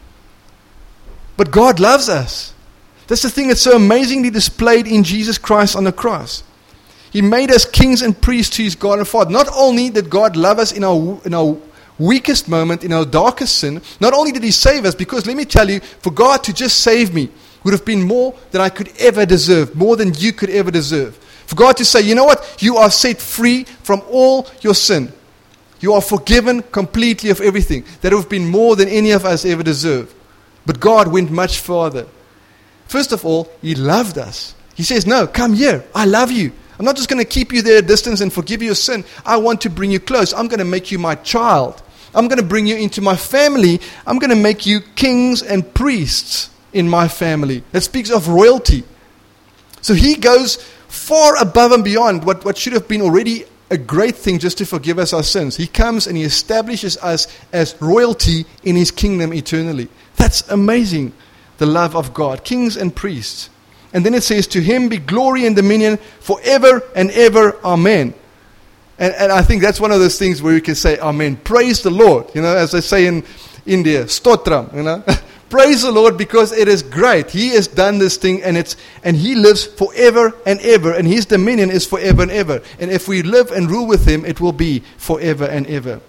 But God loves us. That's the thing that's so amazingly displayed in Jesus Christ on the cross. He made us kings and priests to His God and Father. Not only did God love us in our weakest moment, in our darkest sin, not only did He save us, because let me tell you, for God to just save me would have been more than I could ever deserve, more than you could ever deserve. For God to say, you know what, you are set free from all your sin. You are forgiven completely of everything. That would have been more than any of us ever deserved. But God went much further. First of all, He loved us. He says, no, come here, I love you. I'm not just going to keep you there at a distance and forgive your sin. I want to bring you close. I'm going to make you my child. I'm going to bring you into my family. I'm going to make you kings and priests in my family. That speaks of royalty. So He goes far above and beyond what should have been already a great thing just to forgive us our sins. He comes and He establishes us as royalty in His kingdom eternally. That's amazing, the love of God. Kings and priests. And then it says, to Him be glory and dominion forever and ever. Amen. And I think that's one of those things where we can say, Amen. Praise the Lord. As they say in India, stotram. Praise the Lord, because it is great. He has done this thing, and He lives forever and ever. And His dominion is forever and ever. And if we live and rule with Him, it will be forever and ever.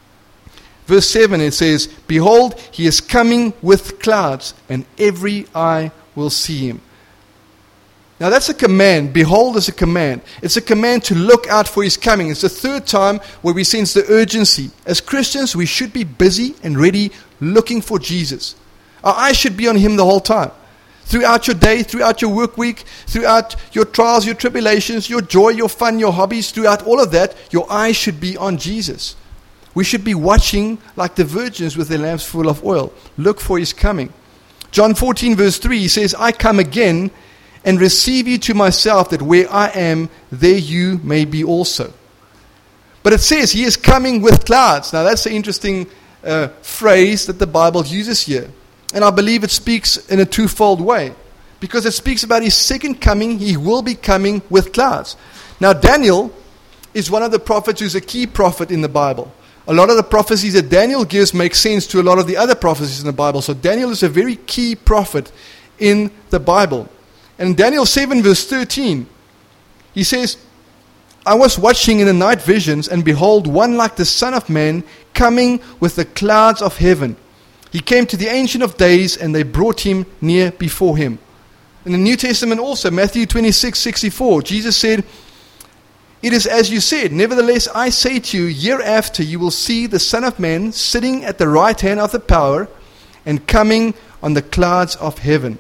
Verse 7, it says, behold, He is coming with clouds, and every eye will see Him. Now that's a command. Behold is a command. It's a command to look out for His coming. It's the third time where we sense the urgency. As Christians, we should be busy and ready looking for Jesus. Our eyes should be on Him the whole time. Throughout your day, throughout your work week, throughout your trials, your tribulations, your joy, your fun, your hobbies, throughout all of that, your eyes should be on Jesus. We should be watching like the virgins with their lamps full of oil. Look for His coming. John 14 verse 3, He says, I come again and receive you to myself, that where I am, there you may be also. But it says He is coming with clouds. Now that's an interesting phrase that the Bible uses here. And I believe it speaks in a twofold way. Because it speaks about His second coming. He will be coming with clouds. Now Daniel is one of the prophets who's a key prophet in the Bible. A lot of the prophecies that Daniel gives make sense to a lot of the other prophecies in the Bible. So Daniel is a very key prophet in the Bible. And in Daniel 7 verse 13, he says, I was watching in the night visions, and behold, one like the Son of Man coming with the clouds of heaven. He came to the Ancient of Days, and they brought Him near before Him. In the New Testament also, Matthew 26:64, Jesus said, it is as you said, nevertheless I say to you, hereafter you will see the Son of Man sitting at the right hand of the power and coming on the clouds of heaven.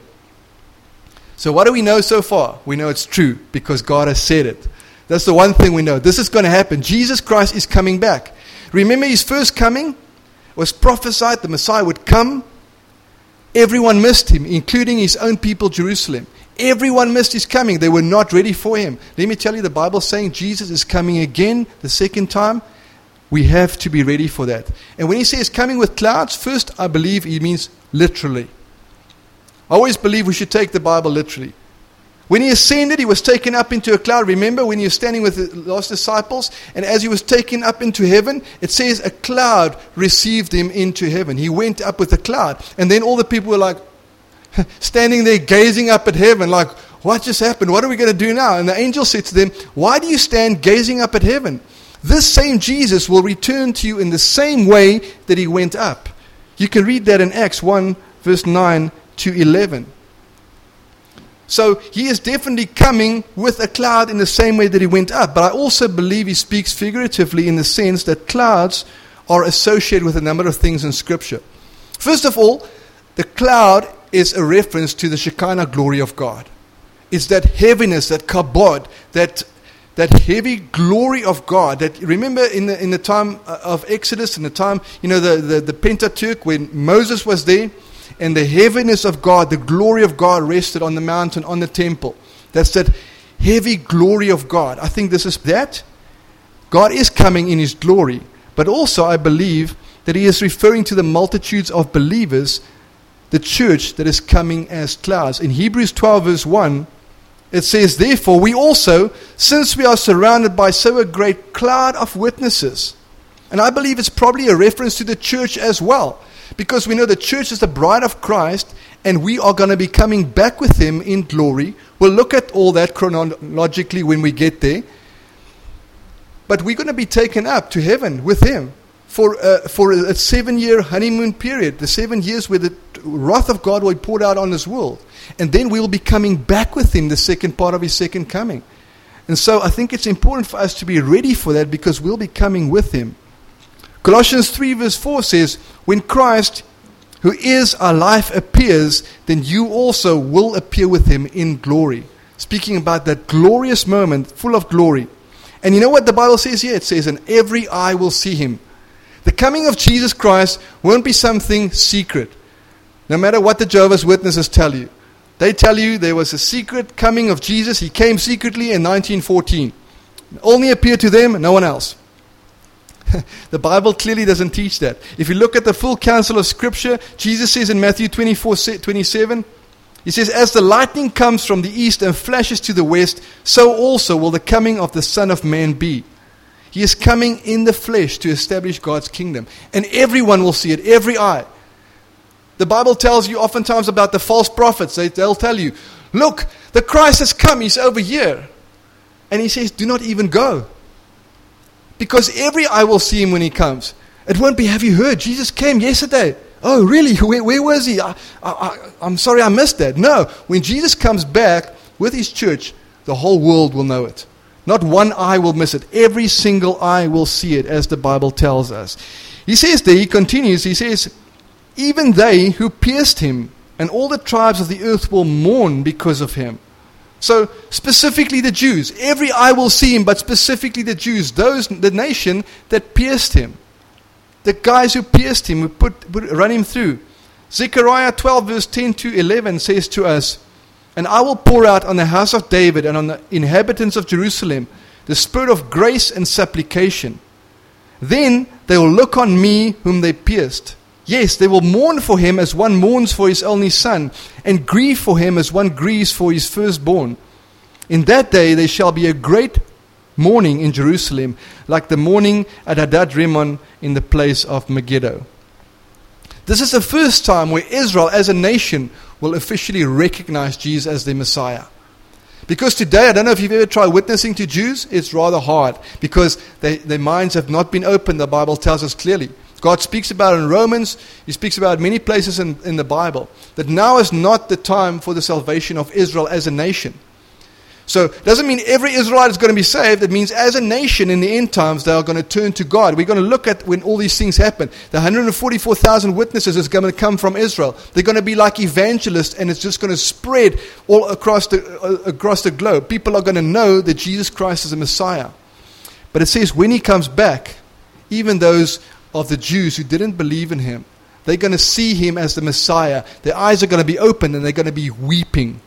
So what do we know so far? We know it's true because God has said it. That's the one thing we know. This is going to happen. Jesus Christ is coming back. Remember His first coming was prophesied. The Messiah would come. Everyone missed Him, including His own people, Jerusalem. Everyone missed His coming. They were not ready for Him. Let me tell you, the Bible is saying Jesus is coming again the second time. We have to be ready for that. And when He says coming with clouds, first I believe He means literally. I always believe we should take the Bible literally. When He ascended, He was taken up into a cloud. Remember when He was standing with the last disciples, and as He was taken up into heaven, it says a cloud received Him into heaven. He went up with a cloud. And then all the people were like, standing there gazing up at heaven, like, what just happened? What are we going to do now? And the angel said to them, why do you stand gazing up at heaven? This same Jesus will return to you in the same way that He went up. You can read that in Acts 1 verse 9 to 11. So He is definitely coming with a cloud in the same way that He went up. But I also believe He speaks figuratively in the sense that clouds are associated with a number of things in Scripture. First of all, the cloud is a reference to the Shekinah glory of God. It's that heaviness, that kabod, that heavy glory of God. That, remember in the time of Exodus, in the time, the Pentateuch, when Moses was there, and the heaviness of God, the glory of God rested on the mountain, on the temple. That's that heavy glory of God. I think this is that. God is coming in His glory. But also I believe that He is referring to the multitudes of believers, the church that is coming as clouds. In Hebrews 12 verse 1, it says, therefore we also, since we are surrounded by so a great cloud of witnesses. And I believe it's probably a reference to the church as well. Because we know the church is the bride of Christ, and we are going to be coming back with Him in glory. We'll look at all that chronologically when we get there. But we're going to be taken up to heaven with Him for a 7-year honeymoon period. The 7 years where the wrath of God will be poured out on this world. And then we will be coming back with Him, the second part of His second coming. And so I think it's important for us to be ready for that, because we'll be coming with Him. Colossians 3 verse 4 says, when Christ, who is our life, appears, then you also will appear with Him in glory. Speaking about that glorious moment, full of glory. And you know what the Bible says here? It says, and every eye will see Him. The coming of Jesus Christ won't be something secret. No matter what the Jehovah's Witnesses tell you. They tell you there was a secret coming of Jesus. He came secretly in 1914. Only appeared to them, no one else. The Bible clearly doesn't teach that. If you look at the full counsel of Scripture, Jesus says in Matthew 24:27, He says, as the lightning comes from the east and flashes to the west, so also will the coming of the Son of Man be. He is coming in the flesh to establish God's kingdom. And everyone will see it, every eye. The Bible tells you oftentimes about the false prophets. They'll tell you, look, the Christ has come, He's over here. And He says, do not even go. Because every eye will see Him when He comes. It won't be, have you heard? Jesus came yesterday. Oh, really? Where was He? I'm sorry I missed that. No, when Jesus comes back with His church, the whole world will know it. Not one eye will miss it. Every single eye will see it, as the Bible tells us. He says there, he continues, he says, even they who pierced Him, and all the tribes of the earth will mourn because of Him. So, specifically the Jews. Every eye will see Him, but specifically the Jews. The nation that pierced Him. The guys who pierced Him, who run Him through. Zechariah 12 verse 10 to 11 says to us, and I will pour out on the house of David and on the inhabitants of Jerusalem the spirit of grace and supplication. Then they will look on me whom they pierced. Yes, they will mourn for Him as one mourns for his only son, and grieve for Him as one grieves for his firstborn. In that day there shall be a great mourning in Jerusalem, like the mourning at Hadad Rimmon in the place of Megiddo. This is the first time where Israel as a nation will officially recognize Jesus as their Messiah. Because today, I don't know if you've ever tried witnessing to Jews, it's rather hard, because their minds have not been opened, the Bible tells us clearly. God speaks about it in Romans, He speaks about it many places in the Bible, that now is not the time for the salvation of Israel as a nation. So it doesn't mean every Israelite is going to be saved. It means as a nation in the end times, they are going to turn to God. We're going to look at when all these things happen. The 144,000 witnesses is going to come from Israel. They're going to be like evangelists, and it's just going to spread all across the globe. People are going to know that Jesus Christ is the Messiah. But it says when He comes back, even those of the Jews who didn't believe in Him, they're going to see Him as the Messiah. Their eyes are going to be open, and they're going to be weeping.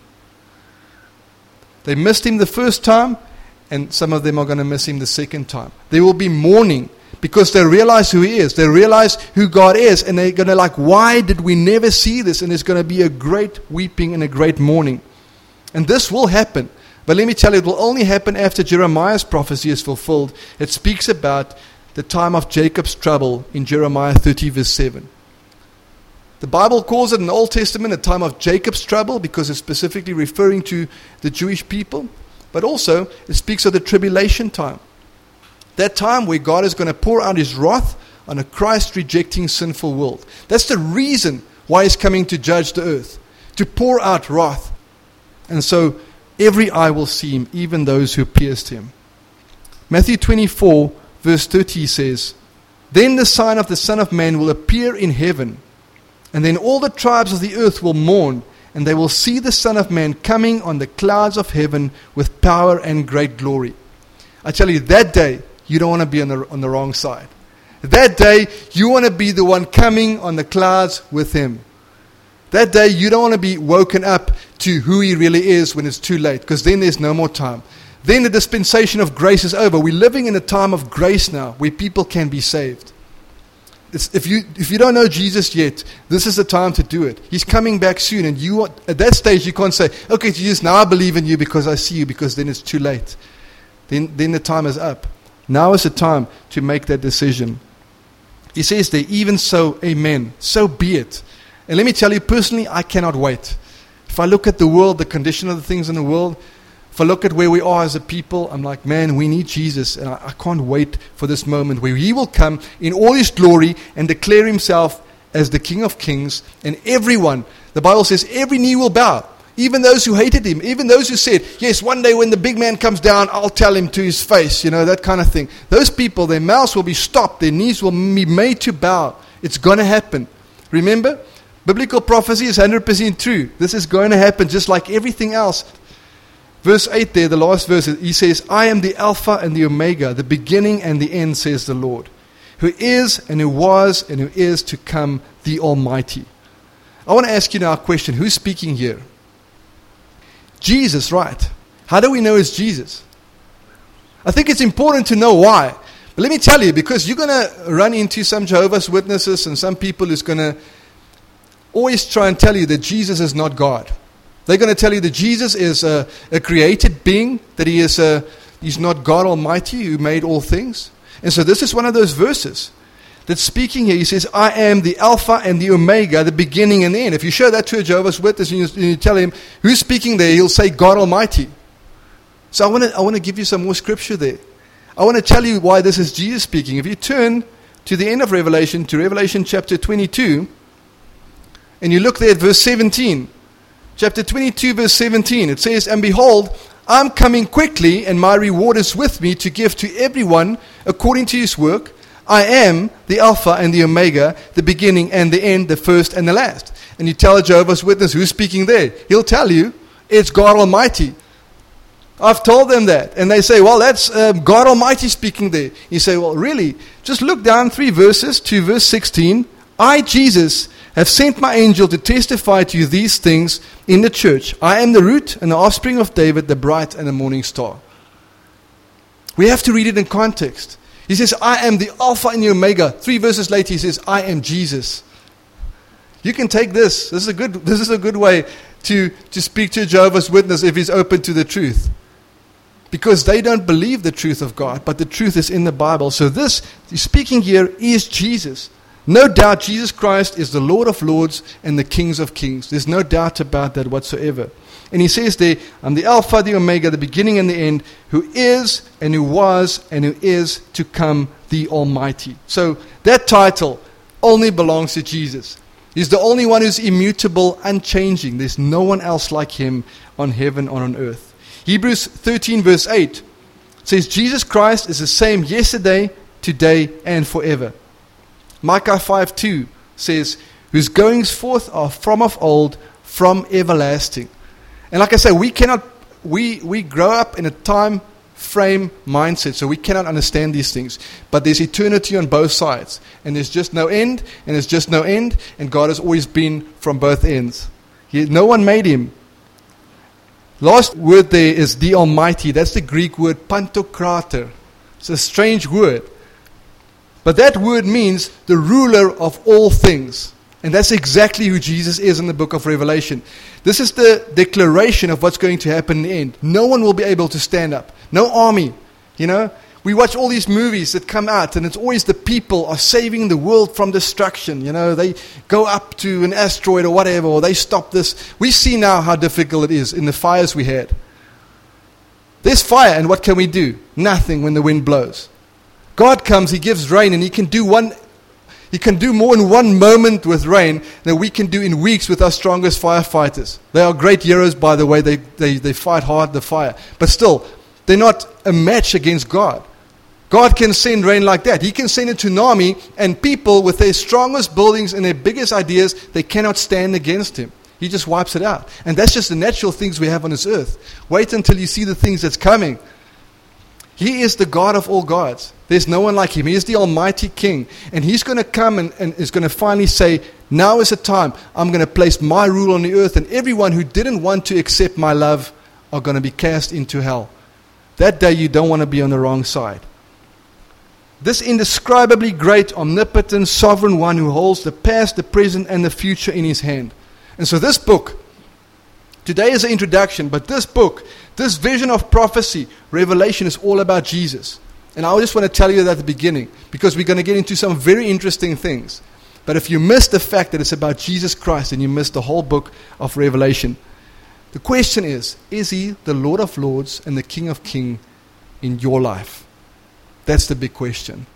They missed Him the first time, and some of them are going to miss Him the second time. They will be mourning because they realize who He is. They realize who God is, and they're going to like, why did we never see this? And there's going to be a great weeping and a great mourning. And this will happen. But let me tell you, it will only happen after Jeremiah's prophecy is fulfilled. It speaks about the time of Jacob's trouble in Jeremiah 30 verse 7. The Bible calls it in the Old Testament a time of Jacob's trouble because it's specifically referring to the Jewish people. But also, it speaks of the tribulation time. That time where God is going to pour out His wrath on a Christ-rejecting sinful world. That's the reason why He's coming to judge the earth. To pour out wrath. And so, every eye will see Him, even those who pierced Him. Matthew 24 verse 30 says, then the sign of the Son of Man will appear in heaven. And then all the tribes of the earth will mourn, and they will see the Son of Man coming on the clouds of heaven with power and great glory. I tell you, that day, you don't want to be on the wrong side. That day, you want to be the one coming on the clouds with Him. That day, you don't want to be woken up to who He really is when it's too late, because then there's no more time. then the dispensation of grace is over. We're living in a time of grace now where people can be saved. If you don't know Jesus yet, this is the time to do it. He's coming back soon, and at that stage you can't say, okay, Jesus, now I believe in you because I see you, because then it's too late. Then the time is up. Now is the time to make that decision. He says there, even so, amen. So be it. And let me tell you personally, I cannot wait. If I look at the world, the condition of the things in the world, if I look at where we are as a people, I'm like, man, we need Jesus. And I can't wait for this moment where He will come in all His glory and declare Himself as the King of Kings. And everyone, the Bible says, every knee will bow. Even those who hated Him, even those who said, yes, one day when the big man comes down, I'll tell him to his face, that kind of thing. Those people, their mouths will be stopped, their knees will be made to bow. It's going to happen. Remember, biblical prophecy is 100% true. This is going to happen just like everything else. Verse 8 there, the last verse, He says, I am the Alpha and the Omega, the beginning and the end, says the Lord, who is and who was and who is to come, the Almighty. I want to ask you now a question. Who's speaking here? Jesus, right? How do we know it's Jesus? I think it's important to know why. But let me tell you, because you're going to run into some Jehovah's Witnesses and some people who's going to always try and tell you that Jesus is not God. They're going to tell you that Jesus is a created being, that He's not God Almighty who made all things. And so this is one of those verses that's speaking here. He says, I am the Alpha and the Omega, the beginning and the end. If you show that to a Jehovah's Witness and you tell him, who's speaking there? He'll say, God Almighty. So I want to give you some more scripture there. I want to tell you why this is Jesus speaking. If you turn to the end of Revelation, to Revelation chapter 22, and you look there at verse 17, chapter 22, verse 17, it says, and behold, I'm coming quickly, and my reward is with me to give to everyone according to his work. I am the Alpha and the Omega, the beginning and the end, the first and the last. And you tell a Jehovah's Witness, who's speaking there? He'll tell you, it's God Almighty. I've told them that. And they say, well, that's God Almighty speaking there. You say, well, really? Just look down 3 verses to verse 16. I, Jesus, have sent my angel to testify to you these things in the church. I am the root and the offspring of David, the bright and the morning star. We have to read it in context. He says, I am the Alpha and the Omega. 3 verses later, He says, I am Jesus. You can take this. This is a good way to speak to a Jehovah's Witness if he's open to the truth. Because they don't believe the truth of God, but the truth is in the Bible. So this, speaking here, is Jesus. No doubt Jesus Christ is the Lord of Lords and the King of Kings. There's no doubt about that whatsoever. And He says there, I'm the Alpha, the Omega, the beginning and the end, who is and who was and who is to come, the Almighty. So that title only belongs to Jesus. He's the only one who's immutable, unchanging. There's no one else like Him on heaven or on earth. Hebrews 13 verse 8 says, Jesus Christ is the same yesterday, today, and forever. Micah 5:2 says, whose goings forth are from of old, from everlasting. And like I say, we grow up in a time frame mindset, so we cannot understand these things. But there's eternity on both sides. And there's just no end, and there's just no end, and God has always been from both ends. No one made Him. Last word there is the Almighty. That's the Greek word pantokrator. It's a strange word. But that word means the ruler of all things. And that's exactly who Jesus is in the book of Revelation. This is the declaration of what's going to happen in the end. No one will be able to stand up. No army. We watch all these movies that come out, and it's always the people are saving the world from destruction. They go up to an asteroid or whatever, or they stop this. We see now how difficult it is in the fires we had. There's fire, and what can we do? Nothing when the wind blows. God comes, He gives rain, and He can do more in one moment with rain than we can do in weeks with our strongest firefighters. They are great heroes, by the way. They fight hard the fire. But still, they're not a match against God. God can send rain like that. He can send a tsunami, and people with their strongest buildings and their biggest ideas, they cannot stand against Him. He just wipes it out. And that's just the natural things we have on this earth. Wait until you see the things that's coming. He is the God of all gods. There's no one like Him. He is the Almighty King. And He's going to come and is going to finally say, now is the time. I'm going to place my rule on the earth, and everyone who didn't want to accept my love are going to be cast into hell. that day you don't want to be on the wrong side. This indescribably great, omnipotent, sovereign one who holds the past, the present, and the future in his hand. And so this book, today is an introduction, but this book, this vision of prophecy, Revelation, is all about Jesus. And I just want to tell you that at the beginning, because we're going to get into some very interesting things. But if you miss the fact that it's about Jesus Christ, then you miss the whole book of Revelation. The question is he the Lord of Lords and the King of Kings in your life? That's the big question.